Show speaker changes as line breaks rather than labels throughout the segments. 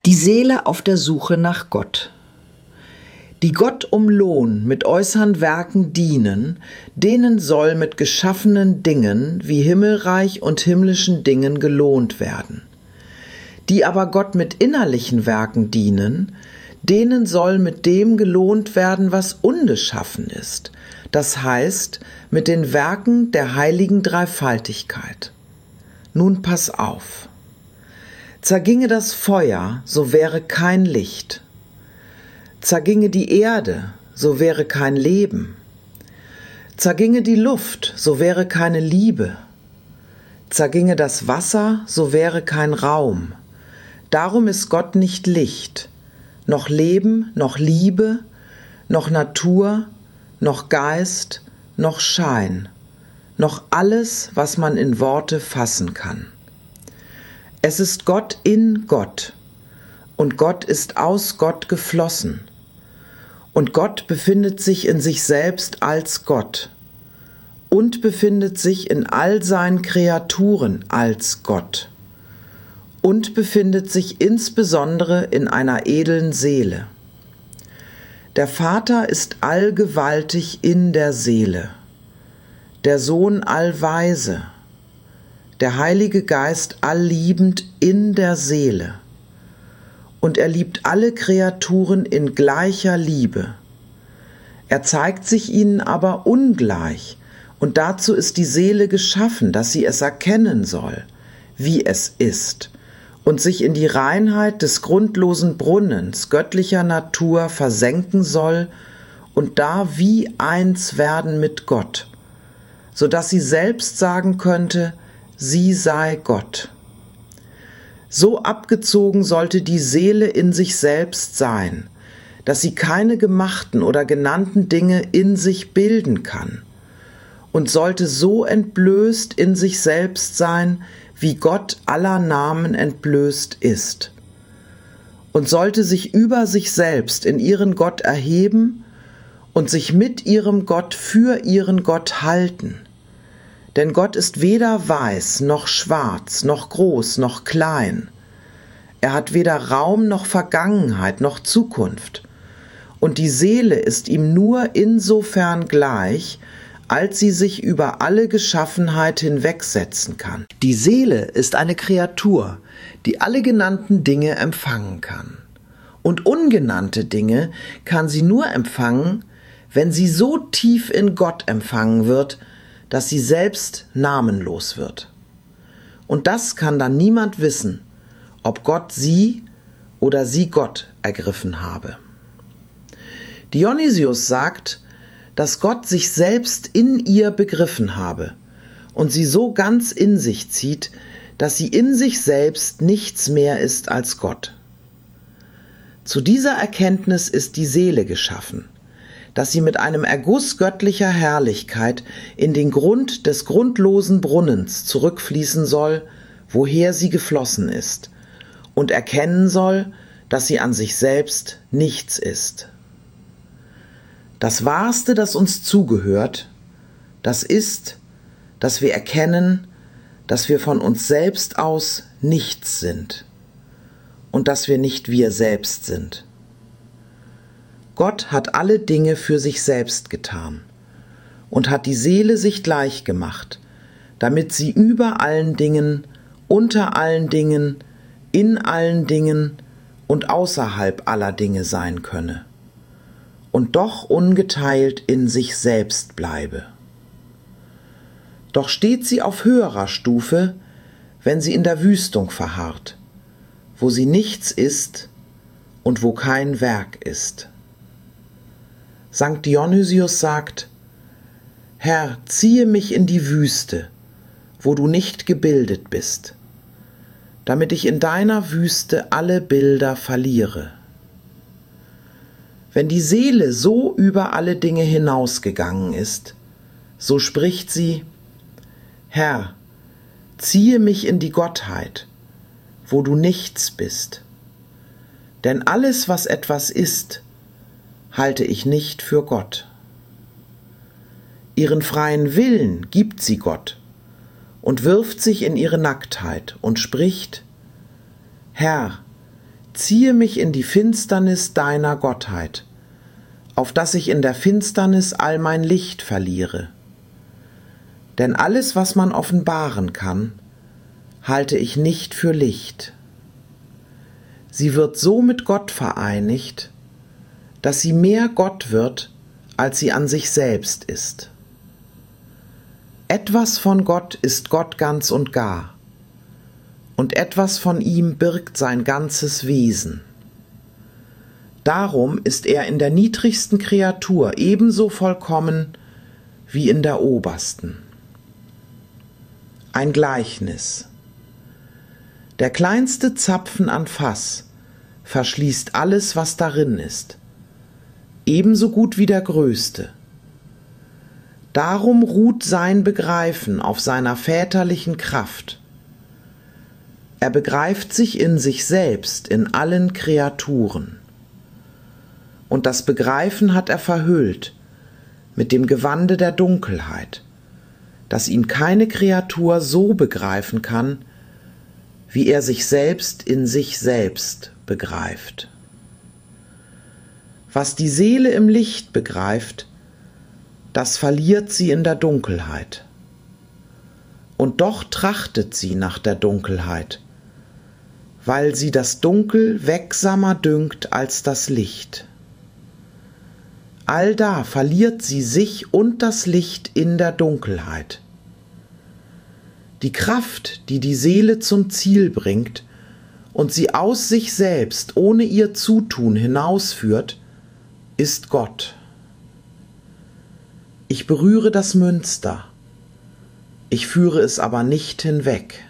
Die Seele auf der Suche nach Gott. Die Gott um Lohn mit äußern Werken dienen, denen soll mit geschaffenen Dingen wie Himmelreich und himmlischen Dingen gelohnt werden. Die aber Gott mit innerlichen Werken dienen, denen soll mit dem gelohnt werden, was ungeschaffen ist, das heißt mit den Werken der heiligen Dreifaltigkeit. Nun pass auf. Zerginge das Feuer, so wäre kein Licht. Zerginge die Erde, so wäre kein Leben. Zerginge die Luft, so wäre keine Liebe. Zerginge das Wasser, so wäre kein Raum. Darum ist Gott nicht Licht, noch Leben, noch Liebe, noch Natur, noch Geist, noch Schein, noch alles, was man in Worte fassen kann. Es ist Gott in Gott, und Gott ist aus Gott geflossen, und Gott befindet sich in sich selbst als Gott und befindet sich in all seinen Kreaturen als Gott und befindet sich insbesondere in einer edlen Seele. Der Vater ist allgewaltig in der Seele, der Sohn allweise, der Heilige Geist allliebend in der Seele, und er liebt alle Kreaturen in gleicher Liebe. Er zeigt sich ihnen aber ungleich, und dazu ist die Seele geschaffen, dass sie es erkennen soll, wie es ist, und sich in die Reinheit des grundlosen Brunnens göttlicher Natur versenken soll und da wie eins werden mit Gott, so dass sie selbst sagen könnte, sie sei Gott. So abgezogen sollte die Seele in sich selbst sein, dass sie keine gemachten oder genannten Dinge in sich bilden kann, und sollte so entblößt in sich selbst sein, wie Gott aller Namen entblößt ist, und sollte sich über sich selbst in ihren Gott erheben und sich mit ihrem Gott für ihren Gott halten. Denn Gott ist weder weiß, noch schwarz, noch groß, noch klein. Er hat weder Raum, noch Vergangenheit, noch Zukunft. Und die Seele ist ihm nur insofern gleich, als sie sich über alle Geschaffenheit hinwegsetzen kann. Die Seele ist eine Kreatur, die alle genannten Dinge empfangen kann. Und ungenannte Dinge kann sie nur empfangen, wenn sie so tief in Gott empfangen wird, dass sie selbst namenlos wird. Und das kann dann niemand wissen, ob Gott sie oder sie Gott ergriffen habe. Dionysius sagt, dass Gott sich selbst in ihr begriffen habe und sie so ganz in sich zieht, dass sie in sich selbst nichts mehr ist als Gott. Zu dieser Erkenntnis ist die Seele geschaffen, dass sie mit einem Erguss göttlicher Herrlichkeit in den Grund des grundlosen Brunnens zurückfließen soll, woher sie geflossen ist, und erkennen soll, dass sie an sich selbst nichts ist. Das Wahrste, das uns zugehört, das ist, dass wir erkennen, dass wir von uns selbst aus nichts sind und dass wir nicht wir selbst sind. Gott hat alle Dinge für sich selbst getan und hat die Seele sich gleich gemacht, damit sie über allen Dingen, unter allen Dingen, in allen Dingen und außerhalb aller Dinge sein könne und doch ungeteilt in sich selbst bleibe. Doch steht sie auf höherer Stufe, wenn sie in der Wüstung verharrt, wo sie nichts ist und wo kein Werk ist. Sankt Dionysius sagt, Herr, ziehe mich in die Wüste, wo du nicht gebildet bist, damit ich in deiner Wüste alle Bilder verliere. Wenn die Seele so über alle Dinge hinausgegangen ist, so spricht sie, Herr, ziehe mich in die Gottheit, wo du nichts bist. Denn alles, was etwas ist, halte ich nicht für Gott. Ihren freien Willen gibt sie Gott und wirft sich in ihre Nacktheit und spricht, Herr, ziehe mich in die Finsternis deiner Gottheit, auf dass ich in der Finsternis all mein Licht verliere. Denn alles, was man offenbaren kann, halte ich nicht für Licht. Sie wird so mit Gott vereinigt, dass sie mehr Gott wird, als sie an sich selbst ist. Etwas von Gott ist Gott ganz und gar, und etwas von ihm birgt sein ganzes Wesen. Darum ist er in der niedrigsten Kreatur ebenso vollkommen wie in der obersten. Ein Gleichnis. Der kleinste Zapfen an Fass verschließt alles, was darin ist, ebenso gut wie der größte. Darum ruht sein Begreifen auf seiner väterlichen Kraft. Er begreift sich in sich selbst in allen Kreaturen. Und das Begreifen hat er verhüllt mit dem Gewande der Dunkelheit, dass ihn keine Kreatur so begreifen kann, wie er sich selbst in sich selbst begreift. Was die Seele im Licht begreift, das verliert sie in der Dunkelheit. Und doch trachtet sie nach der Dunkelheit, weil sie das Dunkel wegsamer dünkt als das Licht. Allda verliert sie sich und das Licht in der Dunkelheit. Die Kraft, die die Seele zum Ziel bringt und sie aus sich selbst ohne ihr Zutun hinausführt, ist Gott. Ich berühre das Münster, ich führe es aber nicht hinweg.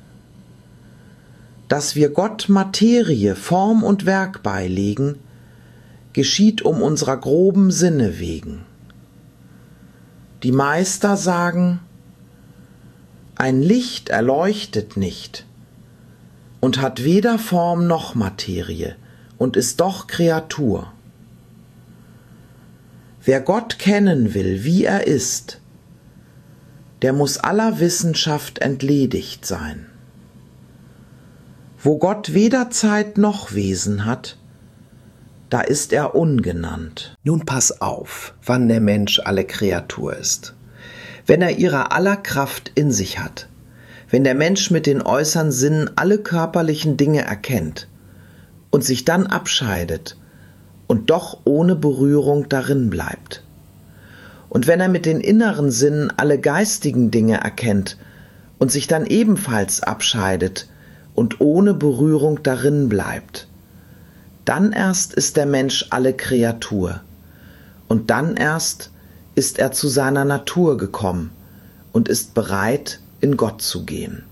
Dass wir Gott Materie, Form und Werk beilegen, geschieht um unserer groben Sinne wegen. Die Meister sagen, ein Licht erleuchtet nicht und hat weder Form noch Materie und ist doch Kreatur. Wer Gott kennen will, wie er ist, der muss aller Wissenschaft entledigt sein. Wo Gott weder Zeit noch Wesen hat, da ist er ungenannt.
Nun pass auf, wann der Mensch alle Kreatur ist. Wenn er ihrer aller Kraft in sich hat, wenn der Mensch mit den äußeren Sinnen alle körperlichen Dinge erkennt und sich dann abscheidet und doch ohne Berührung darin bleibt. Und wenn er mit den inneren Sinnen alle geistigen Dinge erkennt und sich dann ebenfalls abscheidet und ohne Berührung darin bleibt, dann erst ist der Mensch alle Kreatur und dann erst ist er zu seiner Natur gekommen und ist bereit, in Gott zu gehen.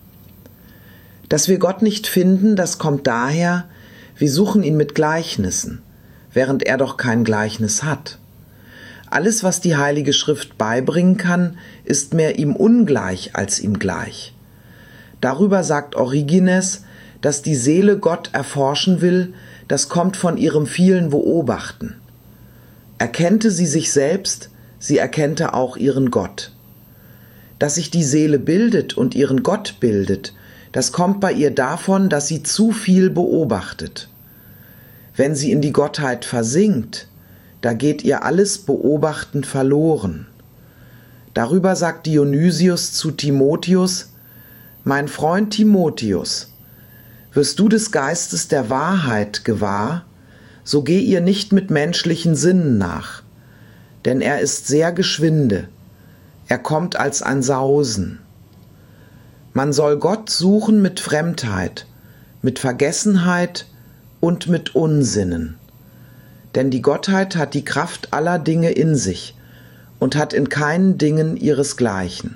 Dass wir Gott nicht finden, das kommt daher, wir suchen ihn mit Gleichnissen, während er doch kein Gleichnis hat. Alles, was die Heilige Schrift beibringen kann, ist mehr ihm ungleich als ihm gleich. Darüber sagt Origenes, dass die Seele Gott erforschen will, das kommt von ihrem vielen Beobachten. Erkennte sie sich selbst, sie erkennte auch ihren Gott. Dass sich die Seele bildet und ihren Gott bildet, das kommt bei ihr davon, dass sie zu viel beobachtet. Wenn sie in die Gottheit versinkt, da geht ihr alles Beobachten verloren. Darüber sagt Dionysius zu Timotheus: Mein Freund Timotheus, wirst du des Geistes der Wahrheit gewahr, so geh ihr nicht mit menschlichen Sinnen nach, denn er ist sehr geschwinde, er kommt als ein Sausen. Man soll Gott suchen mit Fremdheit, mit Vergessenheit und mit Unsinnen. Denn die Gottheit hat die Kraft aller Dinge in sich und hat in keinen Dingen ihresgleichen.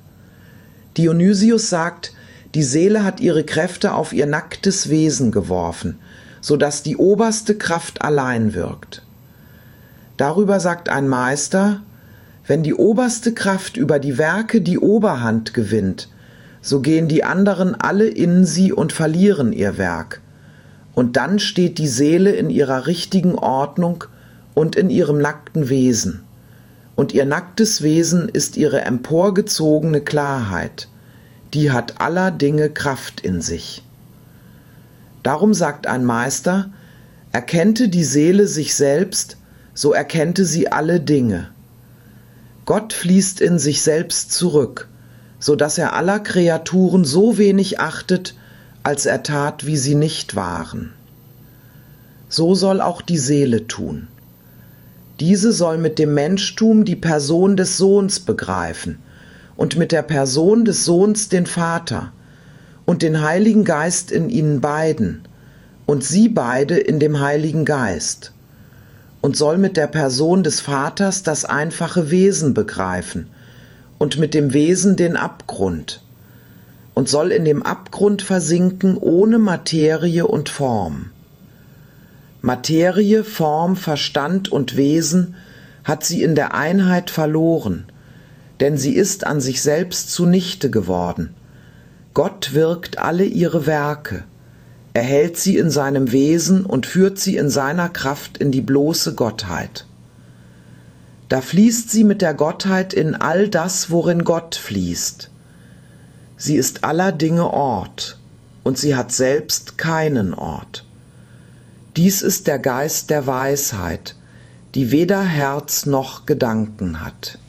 Dionysius sagt, die Seele hat ihre Kräfte auf ihr nacktes Wesen geworfen, so dass die oberste Kraft allein wirkt. Darüber sagt ein Meister, wenn die oberste Kraft über die Werke die Oberhand gewinnt, so gehen die anderen alle in sie und verlieren ihr Werk. Und dann steht die Seele in ihrer richtigen Ordnung und in ihrem nackten Wesen. Und ihr nacktes Wesen ist ihre emporgezogene Klarheit. Die hat aller Dinge Kraft in sich.
Darum sagt ein Meister, erkennte die Seele sich selbst, so erkennte sie alle Dinge. Gott fließt in sich selbst zurück, so dass er aller Kreaturen so wenig achtet, als er tat, wie sie nicht waren. So soll auch die Seele tun. Diese soll mit dem Menschtum die Person des Sohns begreifen und mit der Person des Sohns den Vater und den Heiligen Geist in ihnen beiden und sie beide in dem Heiligen Geist und soll mit der Person des Vaters das einfache Wesen begreifen und mit dem Wesen den Abgrund und soll in dem Abgrund versinken ohne Materie und Form. Materie, Form, Verstand und Wesen hat sie in der Einheit verloren, denn sie ist an sich selbst zunichte geworden. Gott wirkt alle ihre Werke, er hält sie in seinem Wesen und führt sie in seiner Kraft in die bloße Gottheit. Da fließt sie mit der Gottheit in all das, worin Gott fließt. Sie ist aller Dinge Ort, und sie hat selbst keinen Ort. Dies ist der Geist der Weisheit, die weder Herz noch Gedanken hat.